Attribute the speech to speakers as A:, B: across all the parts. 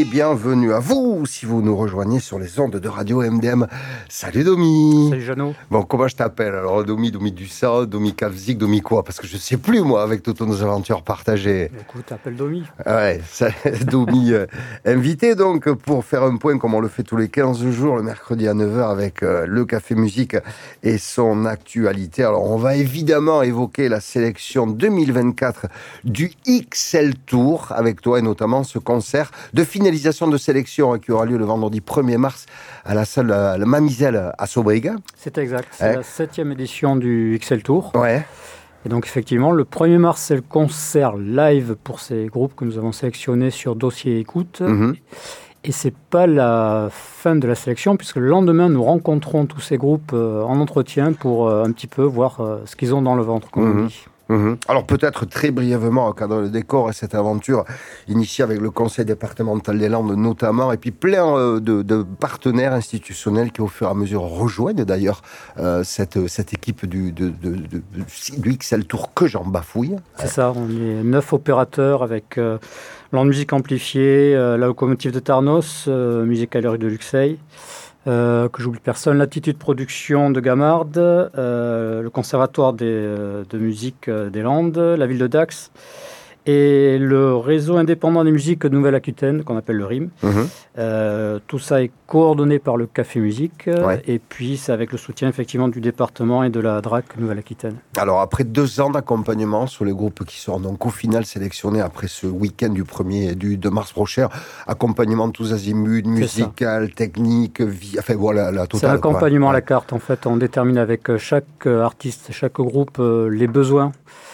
A: bienvenue à vous si vous nous rejoignez sur les ondes de Radio MDM. Salut Domi.
B: Salut Jeannot.
A: Bon, comment je t'appelle alors? Domi Dussant, Domi Kavzik, Domi quoi? Parce que je sais plus moi avec toutes nos aventures partagées.
B: Écoute, t'appelles Domi.
A: Ouais, ça, Domi invité donc pour faire un point comme on le fait tous les 15 jours le mercredi à 9h avec le Café Musique et son actualité. Alors on va évidemment évoquer la sélection 2024 du XL Tour avec toi et notamment ce concert de finalisation de sélection qui aura lieu le vendredi 1er mars à la salle La Mamizelle à Sobrig.
B: C'est exact, c'est la 7e édition du XL Tour.
A: Ouais.
B: Et donc effectivement, le 1er mars, c'est le concert live pour ces groupes que nous avons sélectionnés sur dossier écoute. Et c'est pas la fin de la sélection, puisque le lendemain, nous rencontrons tous ces groupes en entretien pour un petit peu voir ce qu'ils ont dans le ventre, comme on dit.
A: Alors peut-être très brièvement encadrer le décor et cette aventure initiée avec le Conseil départemental des Landes notamment et puis plein de partenaires institutionnels qui au fur et à mesure rejoignent d'ailleurs cette équipe du XL Tour que j'en bafouille.
B: C'est ça, on est 9 opérateurs avec Land Musique Amplifiée, la locomotive de Tarnos, Musique à l'heure de Luxeuil. Que j'oublie personne, l'Attitude Production de Gamarde, le Conservatoire de musique des Landes, la ville de Dax et le réseau indépendant des musiques de Nouvelle-Aquitaine, qu'on appelle le RIM. Tout ça est coordonné par le Café Musique et puis c'est avec le soutien effectivement du département et de la DRAC Nouvelle-Aquitaine.
A: Alors après 2 ans d'accompagnement sur les groupes qui seront donc au final sélectionnés après ce week-end du 2 mars prochain, accompagnement de tous azimuts, musical, technique, enfin voilà la totale.
B: C'est un accompagnement à la carte en fait, on détermine avec chaque artiste, chaque groupe les besoins.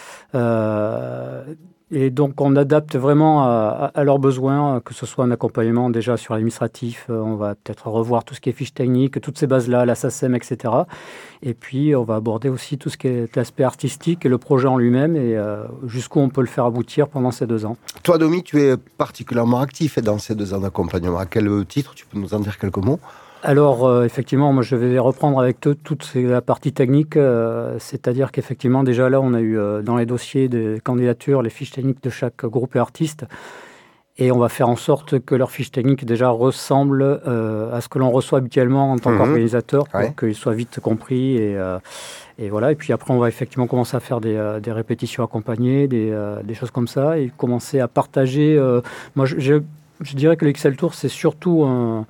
B: Et donc, on adapte vraiment à leurs besoins, que ce soit un accompagnement déjà sur l'administratif, on va peut-être revoir tout ce qui est fiches techniques, toutes ces bases-là, la SACEM, etc. Et puis, on va aborder aussi tout ce qui est l'aspect artistique et le projet en lui-même et jusqu'où on peut le faire aboutir pendant ces 2 ans.
A: Toi, Domi, tu es particulièrement actif dans ces 2 ans d'accompagnement. À quel titre? Tu peux nous en dire quelques mots?
B: Alors, effectivement, moi, je vais reprendre avec toute la partie technique, c'est-à-dire qu'effectivement, déjà là, on a eu dans les dossiers de candidature les fiches techniques de chaque groupe et artiste, et on va faire en sorte que leurs fiches techniques déjà ressemblent à ce que l'on reçoit habituellement en tant qu'organisateur, pour qu'ils soient vite compris, et voilà. Et puis après, on va effectivement commencer à faire des répétitions accompagnées, des choses comme ça, et commencer à partager. Moi, je dirais que le XL Tour, c'est surtout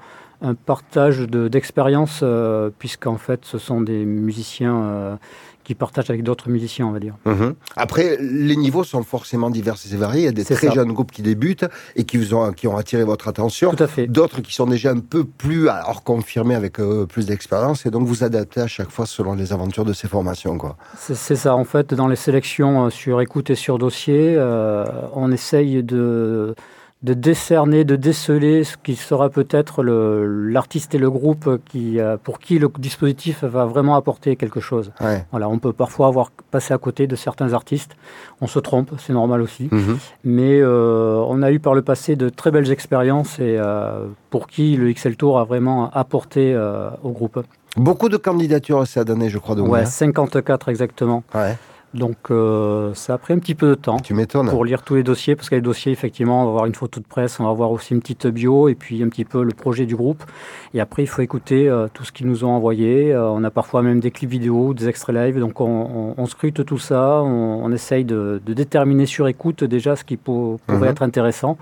B: un partage d'expérience, puisqu'en fait, ce sont des musiciens qui partagent avec d'autres musiciens, on va dire.
A: Après, les niveaux sont forcément divers et variés. Il y a des très jeunes groupes qui débutent et qui ont attiré votre attention.
B: Tout à fait.
A: D'autres qui sont déjà un peu plus confirmés avec plus d'expérience. Et donc, vous adaptez à chaque fois selon les aventures de ces formations, quoi.
B: C'est ça, en fait. Dans les sélections sur écoute et sur dossier, on essaye de décerner, de déceler ce qui sera peut-être l'artiste et le groupe pour qui le dispositif va vraiment apporter quelque chose. Voilà, on peut parfois avoir passé à côté de certains artistes. On se trompe, c'est normal aussi. Mais on a eu par le passé de très belles expériences et pour qui le XL Tour a vraiment apporté au groupe.
A: Beaucoup de candidatures cette année, je crois.
B: Ouais, 54 exactement. Donc, ça a pris un petit peu de temps pour lire tous les dossiers, parce que les dossiers, effectivement, on va avoir une photo de presse, on va avoir aussi une petite bio, et puis un petit peu le projet du groupe. Et après, il faut écouter tout ce qu'ils nous ont envoyé. On a parfois même des clips vidéo, des extraits live, donc on scrute tout ça, on essaye de déterminer sur écoute déjà ce qui pourrait être intéressant.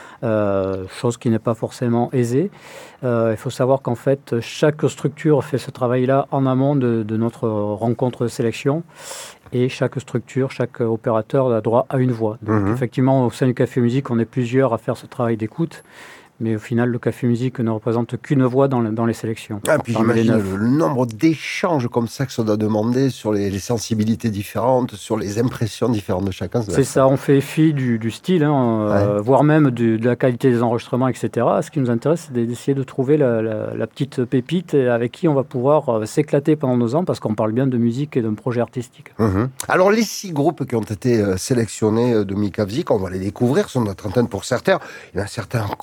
B: Chose qui n'est pas forcément aisée. Il faut savoir qu'en fait, chaque structure fait ce travail-là en amont de notre rencontre de sélection. Et chaque structure, chaque opérateur a droit à une voix. Donc effectivement, au sein du Café Musique, on est plusieurs à faire ce travail d'écoute. Mais au final, le Café Musique ne représente qu'une voix dans les sélections.
A: Ah, puis j'imagine le nombre d'échanges comme ça que ça doit demander sur les sensibilités différentes, sur les impressions différentes de chacun.
B: C'est ça, on fait fi du style, voire même de la qualité des enregistrements, etc. Ce qui nous intéresse, c'est d'essayer de trouver la petite pépite avec qui on va pouvoir s'éclater pendant 2 ans, parce qu'on parle bien de musique et d'un projet artistique.
A: Alors, les 6 groupes qui ont été sélectionnés de Mikavzik, on va les découvrir sur notre antenne pour certains. Il y en a certains qu'on connaît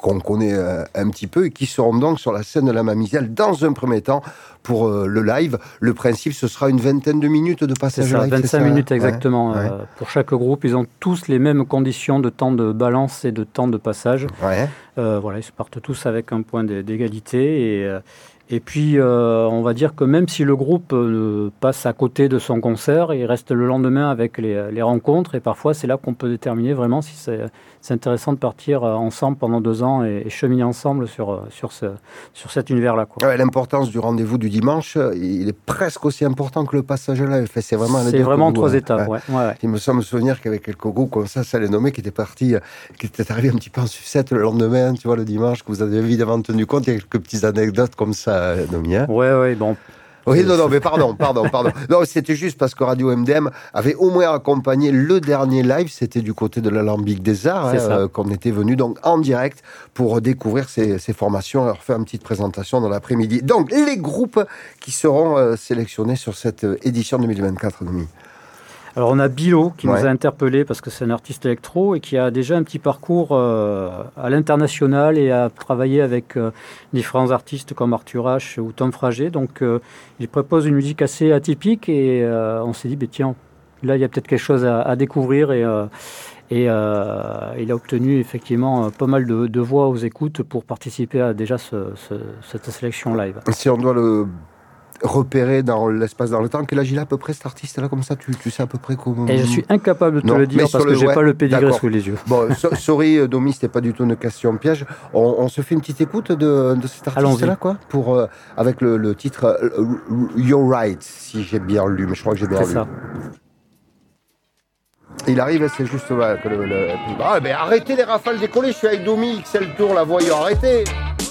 A: connaît un petit peu et qui seront donc sur la scène de la Mamisielle dans un premier temps pour le live. Le principe, ce sera une vingtaine de minutes de passage live.
B: 25 minutes exactement. Pour chaque groupe, ils ont tous les mêmes conditions de temps de balance et de temps de passage. Ils se partent tous avec un point d'égalité et puis, on va dire que même si le groupe passe à côté de son concert, il reste le lendemain avec les rencontres. Et parfois, c'est là qu'on peut déterminer vraiment si c'est intéressant de partir ensemble pendant 2 ans et cheminer ensemble sur cet univers-là.
A: L'importance du rendez-vous du dimanche, il est presque aussi important que le passage live. C'est
B: vraiment 3 étapes.
A: Il me semble souvenir qu'avec quelques groupes comme ça les nommés, qui étaient arrivés un petit peu en sucette le lendemain, tu vois, le dimanche, que vous avez évidemment tenu compte. Il y a quelques petites anecdotes comme ça.
B: Bon.
A: Oui, mais pardon. Non, c'était juste parce que Radio MDM avait au moins accompagné le dernier live, c'était du côté de l'Alambic des Arts, qu'on était venu donc en direct pour découvrir ces formations et leur faire une petite présentation dans l'après-midi. Donc, les groupes qui seront sélectionnés sur cette édition 2024, Domi.
B: Alors on a Bilo qui nous a interpellés parce que c'est un artiste électro et qui a déjà un petit parcours à l'international et a travaillé avec différents artistes comme Arthur H ou Tom Frager. Donc il propose une musique assez atypique et on s'est dit tiens, là il y a peut-être quelque chose à découvrir et il a obtenu effectivement pas mal de voix aux écoutes pour participer à déjà cette sélection live.
A: Si on doit le repéré dans l'espace, dans le temps, quel âge il a à peu près cet artiste-là, comme ça, tu sais à peu près comment...
B: Et je suis incapable de te le dire parce que j'ai pas le pédigré sous les yeux.
A: Bon, sorry Domi, c'était pas du tout une question piège. On se fait une petite écoute de cet artiste-là, pour, avec le titre You're Right, si j'ai bien lu, mais je crois que j'ai bien lu.
B: C'est ça.
A: Il arrive, c'est juste... arrêtez les rafales décollées, je suis avec Domi, XL Tour, la voyant, arrêtez.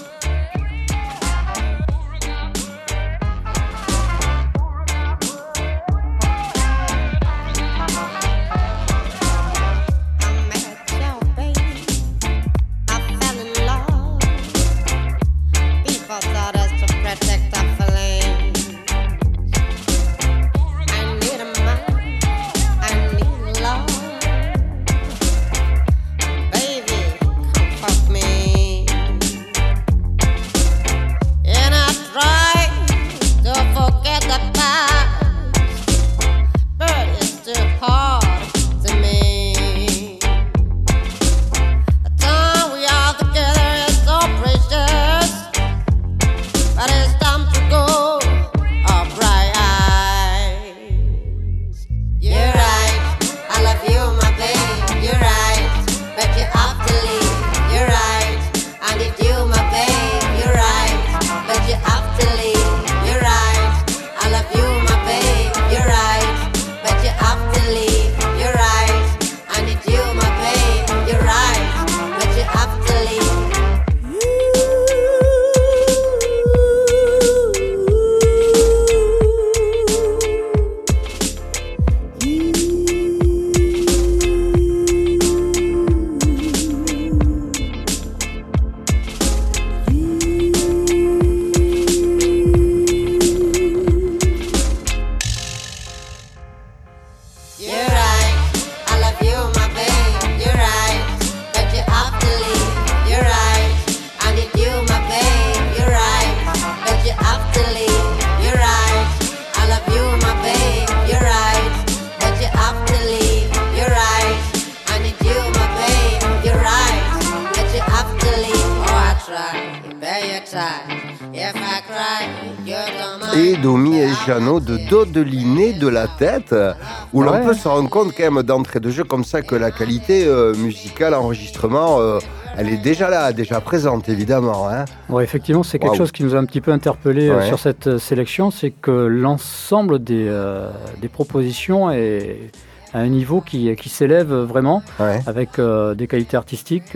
A: Et Domi et Jeannot de Dodeliné de la tête, où l'on peut se rendre compte quand même d'entrée de jeu comme ça que la qualité musicale, enregistrement, elle est déjà là, déjà présente évidemment. Hein.
B: Ouais, effectivement, c'est quelque chose qui nous a un petit peu interpellé sur cette sélection, c'est que l'ensemble des propositions est à un niveau qui s'élève vraiment, avec des qualités artistiques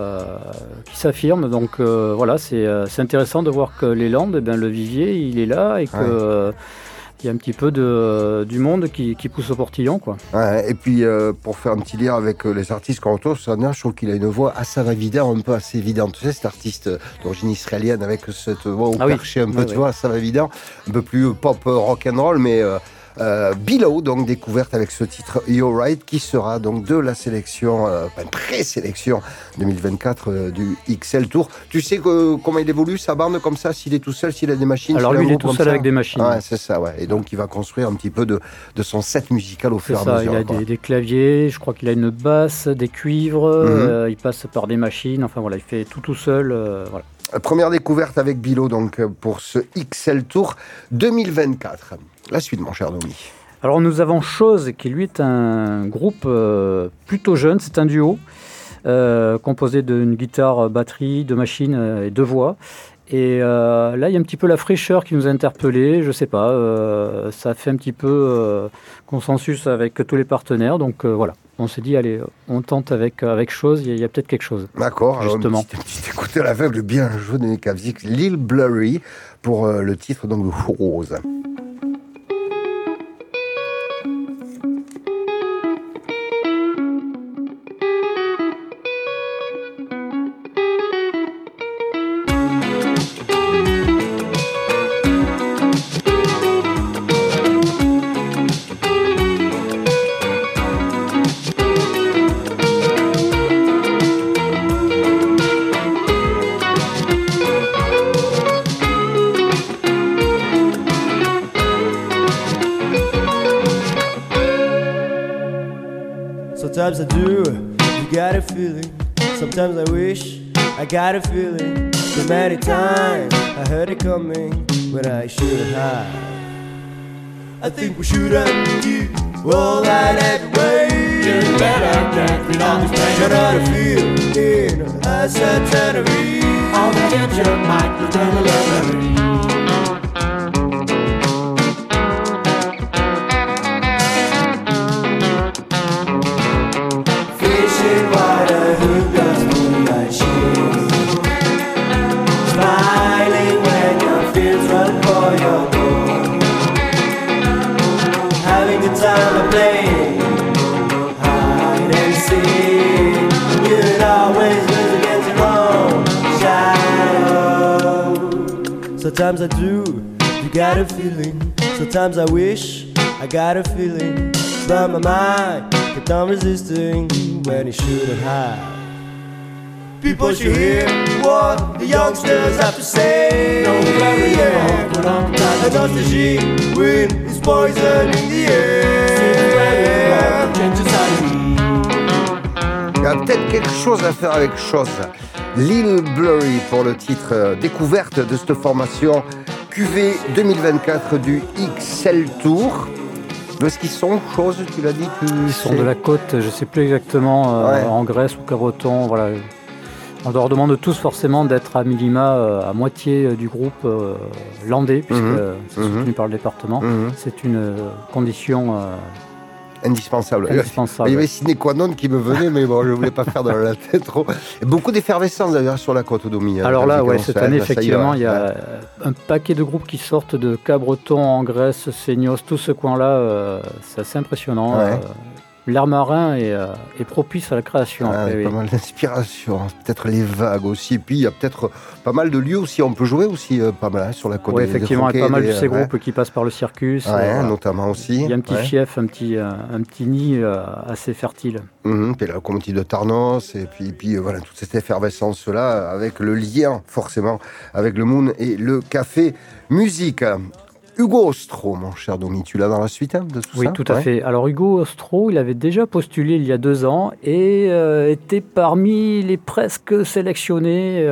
B: qui s'affirment. Donc voilà, c'est intéressant de voir que les Landes, le vivier, il est là et que il y a un petit peu du monde qui pousse au portillon, quoi.
A: Ouais, et puis pour faire un petit lien avec les artistes qu'on retrouve sur je trouve qu'il a une voix assez va-vida, un peu assez évidente. Tu sais, cet artiste d'origine israélienne avec cette voix au perché un peu, tu vois, assez va-vida, un peu plus pop rock'n'roll, mais Below, donc découverte avec ce titre You're Right, qui sera donc de la sélection, présélection 2024 du XL Tour. Tu sais comment il évolue sa bande comme ça, s'il est tout seul, s'il a des machines?
B: Alors lui, il est tout seul avec des machines.
A: Ouais, c'est ça, ouais. Et donc il va construire un petit peu de son set musical au fur et à mesure.
B: Il a des claviers, je crois qu'il a une basse, des cuivres, il passe par des machines, enfin voilà, il fait tout seul. Voilà.
A: Première découverte avec Below donc pour ce XL Tour 2024. La suite, mon cher Domi.
B: Alors nous avons Chose, qui lui est un groupe plutôt jeune, c'est un duo composé d'une guitare, batterie, de machines et de voix. Et là, il y a un petit peu la fraîcheur qui nous a interpellés, je sais pas, ça a fait un petit peu consensus avec tous les partenaires, donc voilà. On s'est dit, allez, on tente avec Chose, il y a peut-être quelque chose.
A: D'accord, justement. Alors, une petite écoute à l'aveugle bien joué de Nekavzik, Lil Blurry, pour le titre donc de Rose.
C: Sometimes I do, you got a feeling. Sometimes I wish I got a feeling. So many times I heard it coming when I should have. I think we should have you all that every way. You better get rid of this pain. You're not a feeling, I said trying to read. All the kids you might be down the library. Sometimes I do, you got a feeling. Sometimes I wish I got a feeling. But my mind kept on resisting when it shouldn't have. People should hear what the youngsters have to say. No worry, yeah. Put on the nostalgie when it's poison in the air.
A: Il y a peut-être quelque chose à faire avec Chose. Lil Blurry pour le titre découverte de cette formation QV 2024 du XL Tour. D'où est-ce qu'ils sont, Chose, tu l'as dit?
B: Ils sont de la côte, je ne sais plus exactement, en Grèce ou Caroton, voilà. On leur demande tous forcément d'être à minima à moitié du groupe landais, puisque c'est soutenu par le département. C'est une condition
A: indispensable. Il y avait sine qua non qui me venait, mais bon, je ne voulais pas faire dans la tête trop. Et beaucoup d'effervescence d'ailleurs sur la côte Domi.
B: Alors là, ouais, cette année, effectivement, il y a un paquet de groupes qui sortent de Cabreton, en Grèce, Seignos, tout ce coin-là, c'est assez impressionnant. Ouais. L'air marin est propice à la création.
A: Après, pas mal d'inspiration, peut-être les vagues aussi. Puis il y a peut-être pas mal de lieux aussi. On peut jouer aussi pas mal sur la côte.
B: Oui, effectivement, il y a pas mal de ces groupes qui passent par le circus.
A: Notamment aussi.
B: Il y a un petit fief, un petit nid assez fertile.
A: Puis la locomotive de Tarnos, et puis voilà, toute cette effervescence-là, avec le lien forcément avec le Moon et le Café Musique. Hugo Ostro, mon cher Domi, tu l'as dans la suite de tout ça?
B: Oui, tout à fait. Alors Hugo Ostro, il avait déjà postulé il y a 2 ans et était parmi les presque sélectionnés.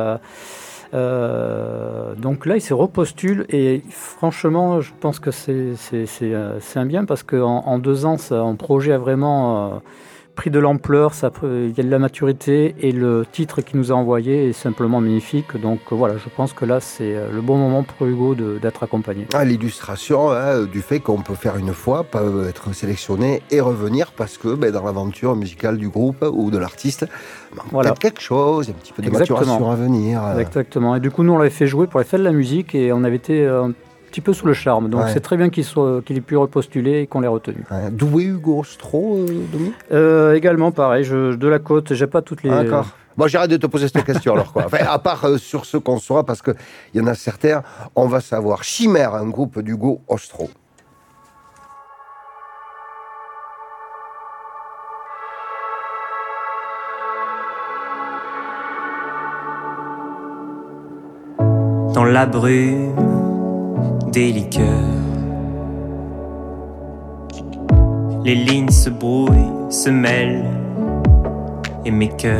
B: Donc là, il se repostule et franchement, je pense que c'est un bien parce qu'en 2 ans, son projet a vraiment pris de l'ampleur, il y a de la maturité et le titre qu'il nous a envoyé est simplement magnifique. Donc voilà, je pense que là, c'est le bon moment pour Hugo d'être accompagné.
A: L'illustration du fait qu'on peut faire une fois, pas être sélectionné et revenir parce que dans l'aventure musicale du groupe ou de l'artiste, peut-être quelque chose, un petit peu de maturation à venir.
B: Exactement. Et du coup, nous, on l'avait fait jouer pour les fêtes de la musique et on avait été petit peu sous le charme, donc c'est très bien qu'il ait pu repostuler et qu'on l'ait retenu.
A: D'où est Hugo Ostro, Domi?
B: Également pareil, de la côte, j'ai pas toutes les...
A: D'accord. Bon, j'arrête de te poser cette question alors quoi. Enfin, à part sur ce qu'on saura, parce qu'il y en a certains, on va savoir. Chimère, un groupe d'Hugo Ostro.
D: la brume des liqueurs. Les lignes se brouillent, se mêlent, et mes cœurs.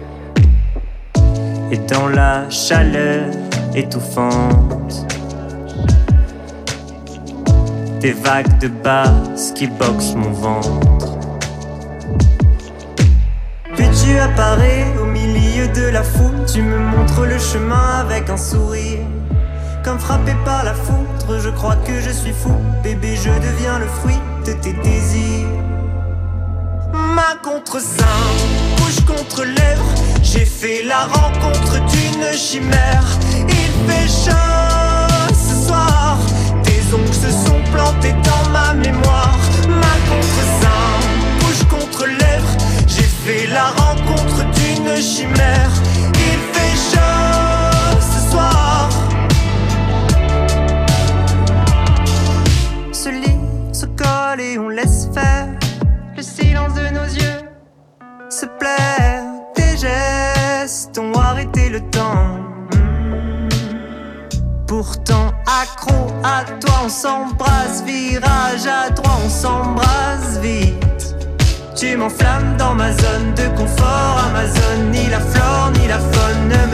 D: Et dans la chaleur étouffante, des vagues de basse qui boxent mon ventre. Puis tu apparais au milieu de la foule, tu me montres le chemin avec un sourire. Comme frappé par la foudre, je crois que je suis fou. Bébé, je deviens le fruit de tes désirs. Main contre sein, bouche contre lèvres, j'ai fait la rencontre d'une chimère. Il fait chaud ce soir, tes ongles se sont plantés dans ma mémoire. Main contre sein, bouche contre lèvres, j'ai fait la rencontre d'une chimère. Il fait chaud ce soir. Ce lit se colle et on laisse faire. Le silence de nos yeux se plaire. Tes gestes ont arrêté le temps. Pourtant accro à toi on s'embrasse. Virage à droite on s'embrasse vite. Tu m'enflammes dans ma zone de confort. Amazon, ni la flore ni la faune ne me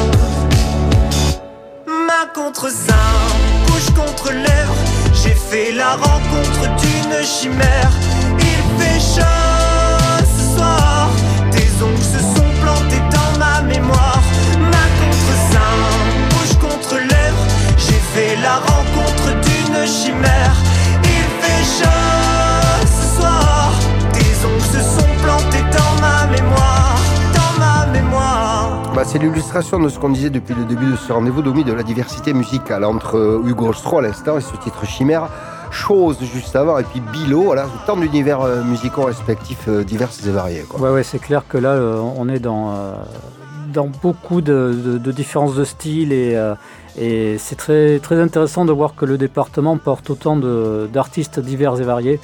D: sauve. Main contre sein, bouche contre lèvres, j'ai fait la rencontre d'une chimère. Il fait chaud ce soir, tes ongles se sont plantés dans ma mémoire. Main contre sein, bouche contre lèvres, j'ai fait la rencontre d'une chimère. Il fait chaud ce soir, tes ongles se sont plantés dans ma mémoire, dans ma mémoire.
A: C'est l'illustration de ce qu'on disait depuis le début de ce rendez-vous, Domi, de la diversité musicale entre Hugo Ostro à l'instant et ce titre Chimère, Chose juste avant, et puis Bilo, voilà, autant d'univers musicaux respectifs divers et variés, quoi.
B: Ouais, c'est clair que là, on est dans beaucoup de différences de style et c'est très, très intéressant de voir que le département porte autant d'artistes divers et variés.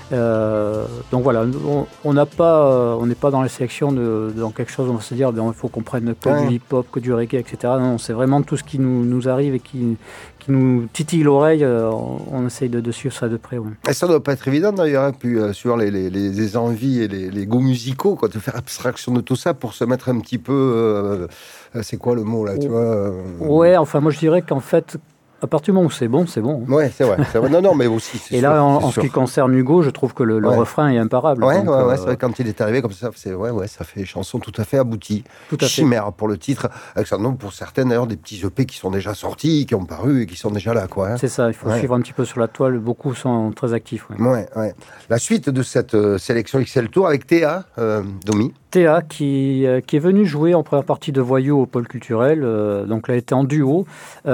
B: Donc voilà, on n'est pas dans les sélections dans quelque chose où on va se dire il faut qu'on prenne que du hip-hop, que du reggae, etc. Non, c'est vraiment tout ce qui nous arrive et qui nous titille l'oreille, on essaye de suivre ça de près. Ouais.
A: Et ça ne doit pas être évident d'ailleurs, hein, puis suivant les envies et les goûts musicaux, quoi, de faire abstraction de tout ça pour se mettre un petit peu... c'est quoi le mot là, tu vois
B: Ouais, enfin moi je dirais qu'en fait... À partir du moment où c'est bon, c'est bon.
A: Ouais, c'est vrai. Non, mais aussi.
B: Et sûr, là, en ce qui concerne Hugo, je trouve que le refrain est imparable.
A: Ouais, c'est vrai. Quand il est arrivé comme ça, ça fait chanson tout à fait aboutie.
B: Tout à
A: Chimère
B: fait.
A: Pour le titre, avec un nom pour certaines d'ailleurs des petits EP qui sont déjà sortis, qui ont paru et qui sont déjà là, quoi. Hein.
B: C'est ça. Il faut suivre un petit peu sur la toile. Beaucoup sont très actifs.
A: Ouais. La suite de cette sélection XL Tour avec Théa, Domi.
B: Théa qui est venue jouer en première partie de Voyou au pôle culturel, donc elle a été en duo,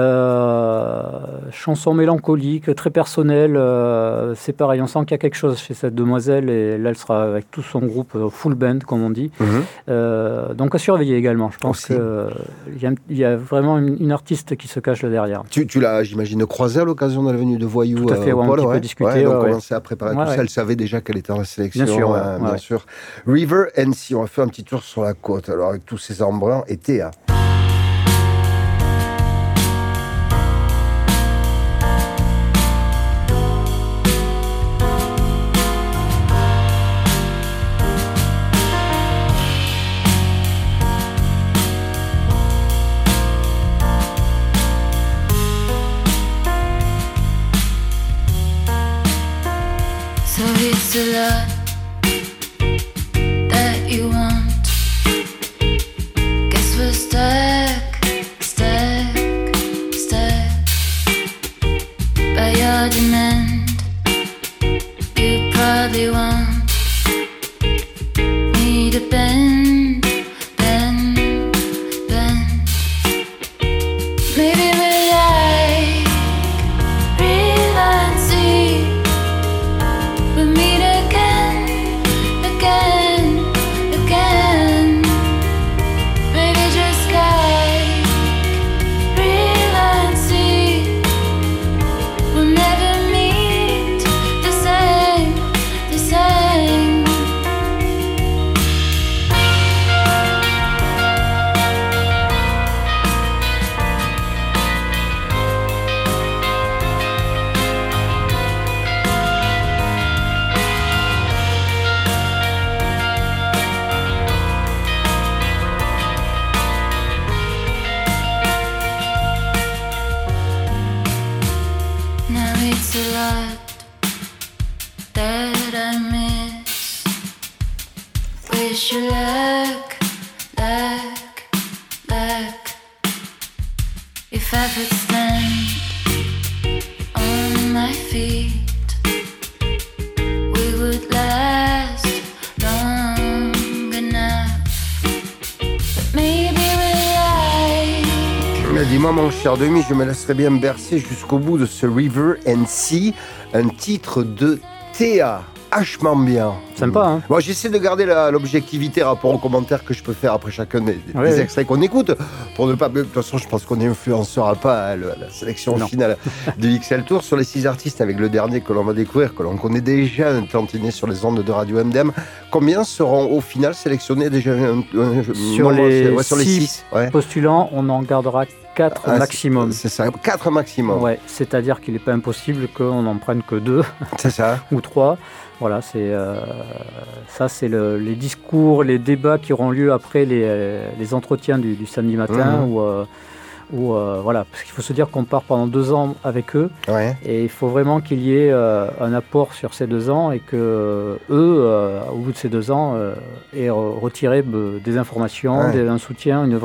B: chanson mélancolique, très personnelle, c'est pareil, on sent qu'il y a quelque chose chez cette demoiselle et là elle sera avec tout son groupe full band comme on dit, donc à surveiller également, je pense qu'il y a vraiment une artiste qui se cache là derrière.
A: Tu l'as, j'imagine, croisée à l'occasion de la venue de Voyou.
B: Tout à fait, on a un petit peu discuté.
A: Donc on commençait à préparer tout ça, elle savait déjà qu'elle était en sélection. Bien sûr. River NC, on va faire un petit tour sur la côte, alors avec tous ces embruns et Théa.
E: So it's a lot that you want. Guess we're stuck by your demand. You probably want me to bend. Maybe we're like river and sea. We'll meet again. a lot that I miss. Wish you luck, luck, luck. If I could stand on my feet, we would last long enough. But maybe
A: Mais dis-moi, mon cher Demi, je me laisserai bien bercer jusqu'au bout de ce River and Sea, un titre de Théa. Vachement bien.
B: Sympa, hein.
A: Moi, j'essaie de garder l'objectivité rapport aux commentaires que je peux faire après chacun des extraits qu'on écoute, pour ne pas... De toute façon, je pense qu'on n'influencera pas la sélection finale du XL Tour. Sur les 6 artistes, avec le dernier que l'on va découvrir, que l'on connaît déjà, un tantinet sur les ondes de Radio MDM, combien seront au final sélectionnés déjà
B: sur les 6 postulants, on en gardera 4 maximum.
A: C'est ça, 4 maximum.
B: Ouais, c'est-à-dire qu'il n'est pas impossible qu'on n'en prenne que 2
A: c'est ça.
B: ou 3. Voilà, c'est ça, c'est les discours, les débats qui auront lieu après les entretiens du samedi matin, voilà, parce qu'il faut se dire qu'on part pendant 2 ans avec eux, et il faut vraiment qu'il y ait un apport sur ces 2 ans et que eux, au bout de ces 2 ans, aient retiré des informations, un soutien, une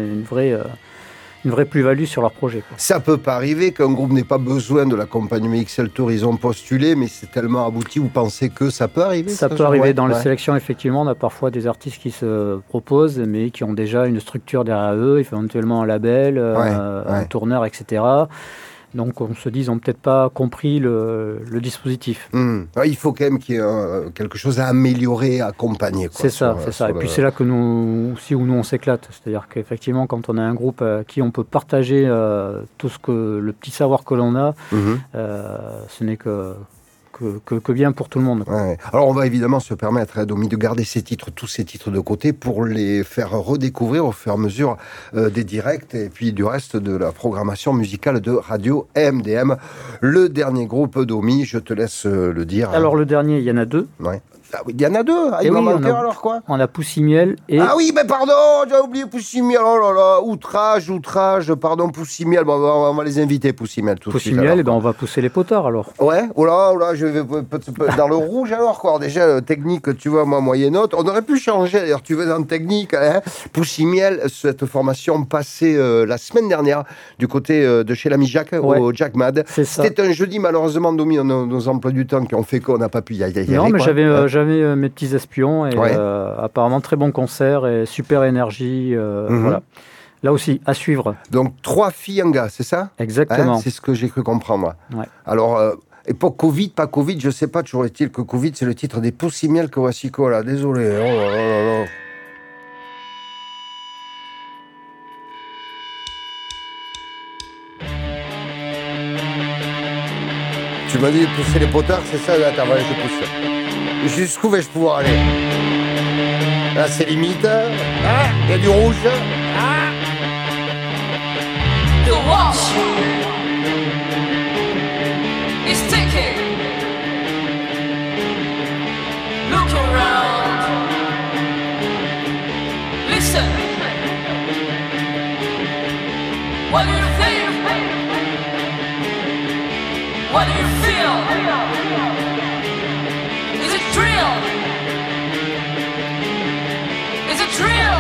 B: vraie plus-value sur leur projet.
A: Ça peut pas arriver qu'un groupe n'ait pas besoin de l'accompagnement XL Tour, ils ont postulé, mais c'est tellement abouti, vous pensez que ça peut arriver?
B: Ça peut arriver dans les sélections, effectivement, on a parfois des artistes qui se proposent, mais qui ont déjà une structure derrière eux, ils font éventuellement un label, un tourneur, etc. Donc on se dit, ils n'ont peut-être pas compris le dispositif.
A: Il faut quand même qu'il y ait quelque chose à améliorer, à accompagner.
B: C'est ça. Et puis c'est là que nous aussi, où nous on s'éclate. C'est-à-dire qu'effectivement, quand on a un groupe à qui on peut partager tout le petit savoir que l'on a, ce n'est que bien pour tout le monde.
A: Alors on va évidemment se permettre, Domi, de garder tous ces titres de côté pour les faire redécouvrir au fur et à mesure des directs et puis du reste de la programmation musicale de Radio MDM. Le dernier groupe, Domi, je te laisse le dire.
B: Alors le dernier, il y en a 2.
A: Ah oui, il y en a 2. Il m'en manque un, alors quoi?
B: On a Poussimiel et...
A: Ah oui, mais pardon, j'ai oublié Poussimiel. Oh là là, outrage, pardon, Poussimiel. Bon, on va les inviter, Poussimiel, tout de suite.
B: Poussimiel, on va pousser les potards, alors.
A: Ouais, oh là, je vais dans le rouge, alors, quoi. Déjà, technique, tu vois, moi, moyenne haute. On aurait pu changer, d'ailleurs, tu veux, dans technique, hein. Poussimiel, cette formation passée la semaine dernière, du côté de chez l'ami Jacques, au Jack Mad. C'était un jeudi, malheureusement, Domi, nos emplois du temps qui ont fait qu'on n'a pas pu y aller.
B: Non, mais j'avais mes petits espions et apparemment très bon concert et super énergie. Voilà. Là aussi, à suivre.
A: Donc 3 filles, un gars, c'est ça?
B: Exactement.
A: C'est ce que j'ai cru comprendre. Alors, époque Covid, pas Covid, je sais pas, toujours est-il que Covid, c'est le titre des Poussimiel que voici quoi là. Désolé. Oh là là là. Tu m'as dit de pousser les potards, c'est ça? Attends, voilà, je pousse. Jusqu'où vais-je pouvoir aller? Là, c'est limite. Il y a du rouge.
F: The watch is ticking. Look around. Listen. What do you think? What do you feel? Is it real? Is it real?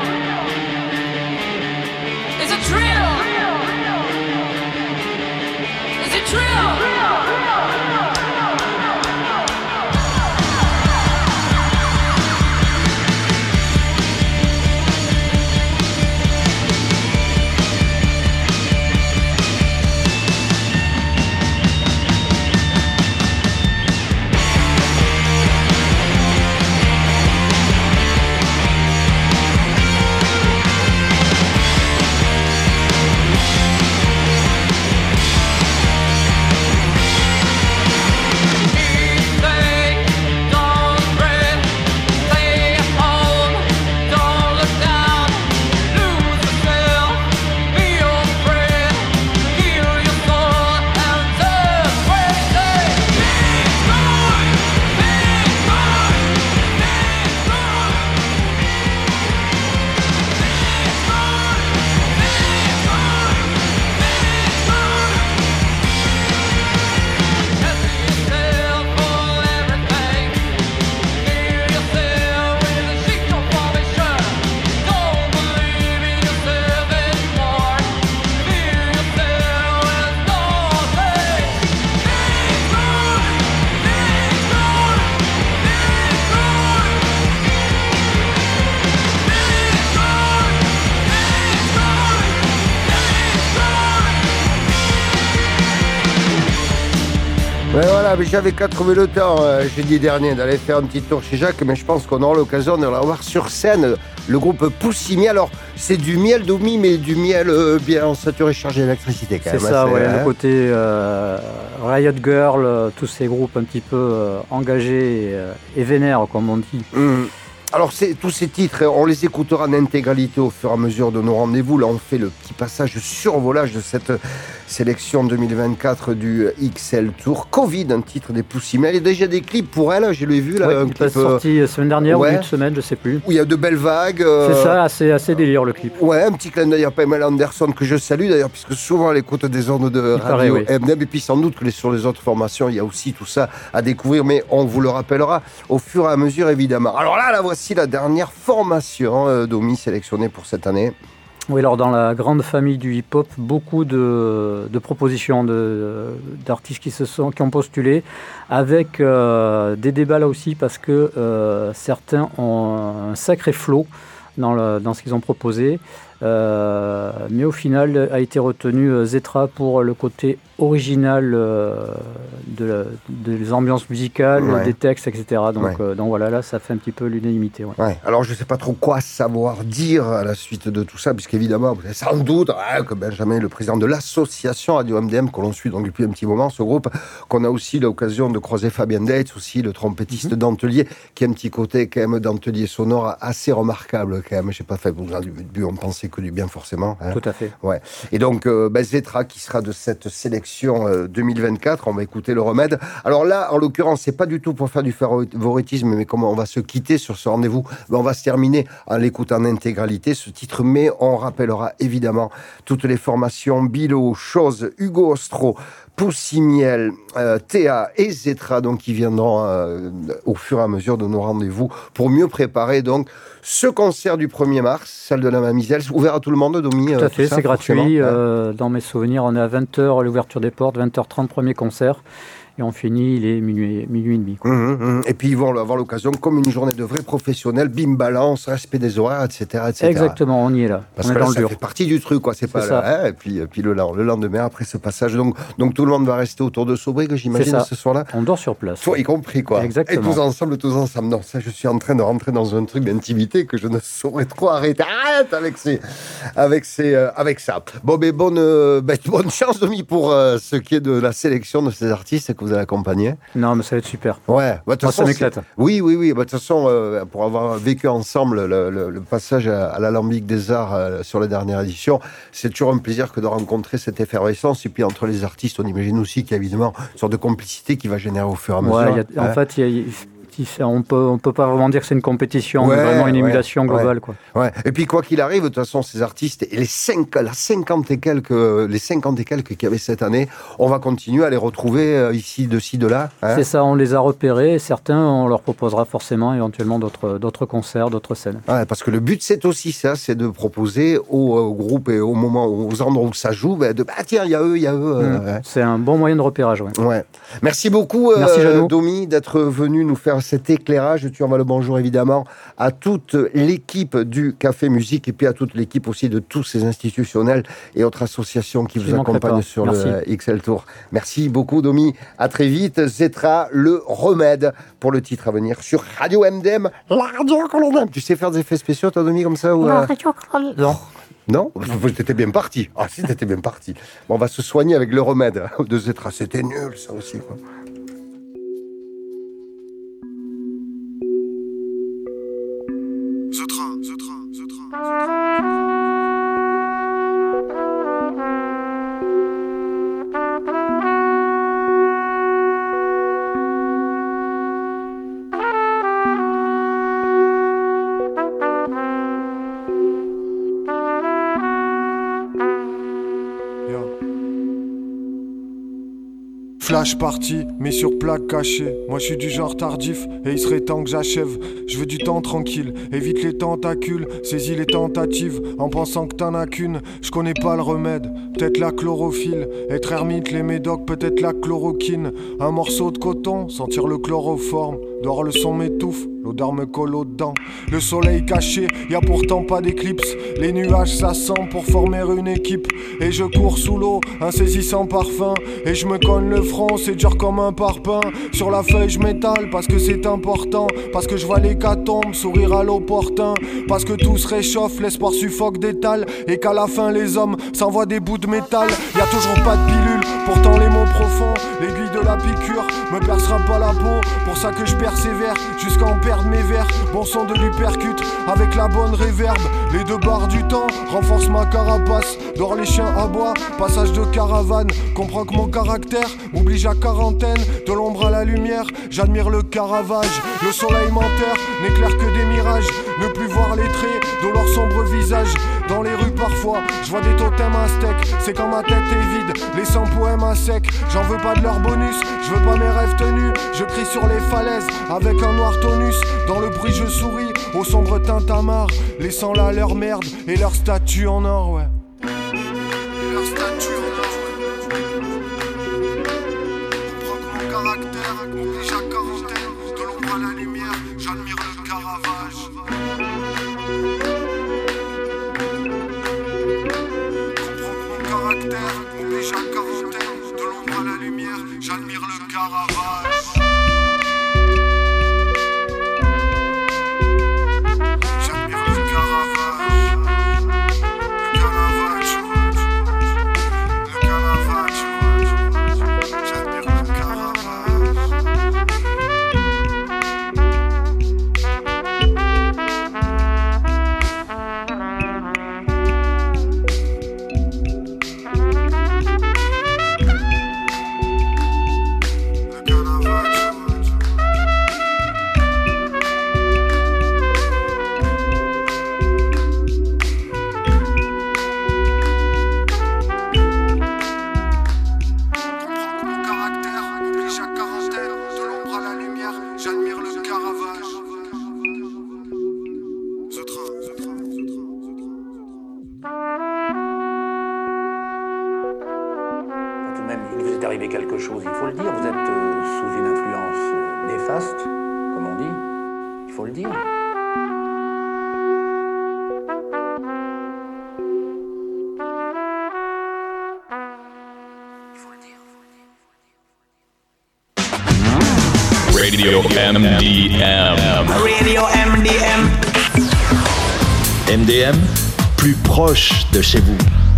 F: Is it real? Is it real?
A: Ouais, voilà, mais j'avais qu'à trouver le temps jeudi dernier d'aller faire un petit tour chez Jacques, mais je pense qu'on aura l'occasion de la voir sur scène. Le groupe Poussimiel, alors c'est du miel Domi, mais du miel bien saturé, chargé d'électricité quand même.
B: C'est ça, ouais, le côté Riot Girl, tous ces groupes un petit peu engagés et vénères, comme on dit.
A: Alors, tous ces titres, on les écoutera en intégralité au fur et à mesure de nos rendez-vous. Là, on fait le petit passage survolage de cette sélection 2024 du XL Tour. Covid, un titre des Poussimiel. Il y a déjà des clips pour elle, je l'ai vu là.
B: Ouais, un clip sorti semaine dernière ou une semaine, je sais plus.
A: Où il y a de belles vagues.
B: C'est ça, assez délire le clip.
A: Ouais, un petit clin d'œil à Pamela Anderson que je salue d'ailleurs, puisque souvent elle écoute des ondes de radio MDM. Et puis sans doute que sur les autres formations, il y a aussi tout ça à découvrir, mais on vous le rappellera au fur et à mesure évidemment. Alors là, voici la dernière formation Domi sélectionnée pour cette année.
B: Oui, alors dans la grande famille du hip-hop, beaucoup de propositions d'artistes qui ont postulé, avec des débats là aussi, parce que certains ont un sacré flow dans ce qu'ils ont proposé. Mais au final a été retenu Zetra pour le côté original des ambiances musicales, des textes, etc. Donc voilà, là ça fait un petit peu l'unanimité.
A: Alors je ne sais pas trop quoi savoir dire à la suite de tout ça, puisqu'évidemment vous avez sans doute que Benjamin, le président de l'association Radio MDM, que l'on suit donc depuis un petit moment, ce groupe, qu'on a aussi l'occasion de croiser Fabien Deitz, aussi le trompettiste d'Antelier, qui a un petit côté quand même d'Antelier sonore assez remarquable quand même. Je sais pas, du début on pensait que du bien forcément.
B: Tout à fait.
A: Ouais. Et donc Zetra qui sera de cette sélection 2024, on va écouter le remède. Alors là, en l'occurrence, c'est pas du tout pour faire du favoritisme, mais comment on va se quitter sur ce rendez-vous, on va se terminer en l'écoutant en intégralité ce titre, mais on rappellera évidemment toutes les formations Bilo, Chose, Hugo Ostro, Poussimiel, Théa et Zetra, donc qui viendront au fur et à mesure de nos rendez-vous pour mieux préparer donc ce concert du 1er mars, salle de la Mamizelle, ouvert à tout le monde, Domi.
B: Tout à fait, c'est gratuit. Dans mes souvenirs, on est à 20h l'ouverture des portes, 20h30 premier concert. Et on finit, il est minuit et demi.
A: Et puis ils vont avoir l'occasion, comme une journée de vrais professionnels, bim, balance, respect des horaires, etc.
B: Exactement, on y est là.
A: Parce
B: on
A: que
B: est dans
A: ça fait partie du truc, quoi. C'est pas ça. Là, et puis le lendemain, après ce passage, donc tout le monde va rester autour de Sobrigue, j'imagine, ce soir-là.
B: On dort sur place.
A: Toi y compris, quoi.
B: Exactement.
A: Et tous ensemble. Non, ça, je suis en train de rentrer dans un truc d'intimité que je ne saurais trop arrêter. Arrête avec ça. Bon, mais bonne chance, Domi, pour ce qui est de la sélection de ces artistes que vous allez accompagner.
B: Non, mais ça va être super.
A: Ouais,
B: moi, ça m'éclate.
A: Oui. De toute façon, pour avoir vécu ensemble le passage à l'Alambic des Arts sur la dernière édition, c'est toujours un plaisir que de rencontrer cette effervescence. Et puis entre les artistes, on imagine aussi qu'il y a évidemment une sorte de complicité qui va générer au fur et à mesure.
B: En fait, on peut pas vraiment dire que c'est une compétition, mais vraiment une émulation globale, quoi.
A: Ouais. Et puis quoi qu'il arrive, de toute façon, ces artistes et les 50 et quelques qu'il y avait cette année, on va continuer à les retrouver ici, de ci, de là.
B: C'est ça, on les a repérés. Certains, on leur proposera forcément éventuellement d'autres concerts, d'autres scènes.
A: Ouais, parce que le but, c'est aussi ça, c'est de proposer aux groupes et au moment, aux endroits où ça joue, tiens, il y a eux.
B: C'est un bon moyen de repérage.
A: Ouais. Merci beaucoup, Domi, d'être venu nous faire cet éclairage. Tu envoies le bonjour évidemment à toute l'équipe du Café Musique et puis à toute l'équipe aussi de tous ces institutionnels et autres associations qui vous accompagnent sur le XL Tour. Merci beaucoup, Domi. À très vite. Zetra, le remède pour le titre à venir sur Radio MDM, la radio que l'on aime. Tu sais faire des effets spéciaux, toi, Domi, comme ça ou
B: la radio que l'on aime.
A: Non, t'étais bien parti. Ah si, t'étais bien parti. Bon, on va se soigner avec le remède de Zetra. C'était nul, ça aussi, quoi.
G: Zetra. Flash party, mais sur plaque cachée. Moi je suis du genre tardif et il serait temps que j'achève. Je veux du temps tranquille, évite les tentacules, saisis les tentatives en pensant que t'en as qu'une. Je connais pas le remède, peut-être la chlorophylle. Être ermite, les médocs, peut-être la chloroquine. Un morceau de coton, sentir le chloroforme. Dehors le son m'étouffe, l'odeur me colle aux dents. Le soleil caché, y a pourtant pas d'éclipse. Les nuages s'assemblent pour former une équipe. Et je cours sous l'eau, insaisissant parfum. Et je me cogne le front, c'est dur comme un parpaing. Sur la feuille je m'étale parce que c'est important. Parce que je vois l'hécatombe, sourire à l'opportun. Parce que tout se réchauffe, l'espoir suffoque d'étal. Et qu'à la fin les hommes s'envoient des bouts de métal. Y a toujours pas de pilule, pourtant les mots profonds. L'aiguille de la piqûre me percera pas la peau. Pour ça que je persévère, jusqu'à en perdre mes vers. Bon son de l'hypercute, avec la bonne réverbe. Les deux barres du temps renforcent ma carapace. Dehors les chiens aboient, passage de caravane. Comprends que mon caractère m'oblige à quarantaine. De l'ombre à la lumière, j'admire le Caravage. Le soleil menteur n'éclaire que des mirages. Ne plus voir les traits de leur sombre visage. Dans les rues parfois, je vois des totems aztèques. C'est quand ma tête est vide, laissant poème à sec. J'en veux pas de leur bonus, je veux pas mes rêves tenus. Je crie sur les falaises avec un noir tonus. Dans le bruit je souris au sombre tintamarre, laissant là leur merde et leur statue en or, ouais. Leur statue en or, ouais. Comprends que mon caractère m'oblige à quarantaine. De l'ombre à la lumière, j'admire le Caravage. M'oblige à quarantaine, de l'ombre à la lumière, j'admire le Caravage. J'admire le Caravage. Le Caravage. Le Caravage. J'admire le Caravage.
H: Radio MDM.
I: Radio MDM.
J: MDM, plus proche de chez vous.